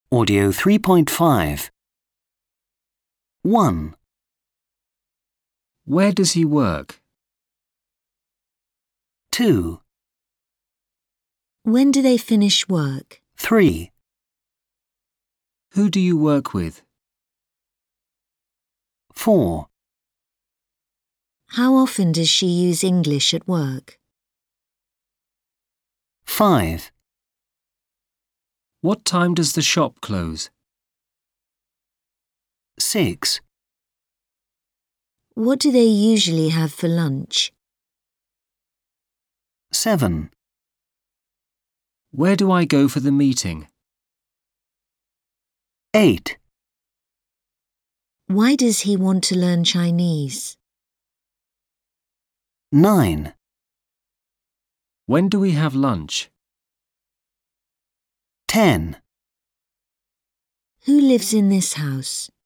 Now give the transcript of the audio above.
Audio 3.5. 1, Where does he work? 2, When do they finish work? 3, Who do you work with? 4, How often does she use English at work? 5, What time does the shop close? 6, What do they usually have for lunch? 7, Where do I go for the meeting? 8, Why does he want to learn Chinese? 9, When do we have lunch? 10. Who lives in this house?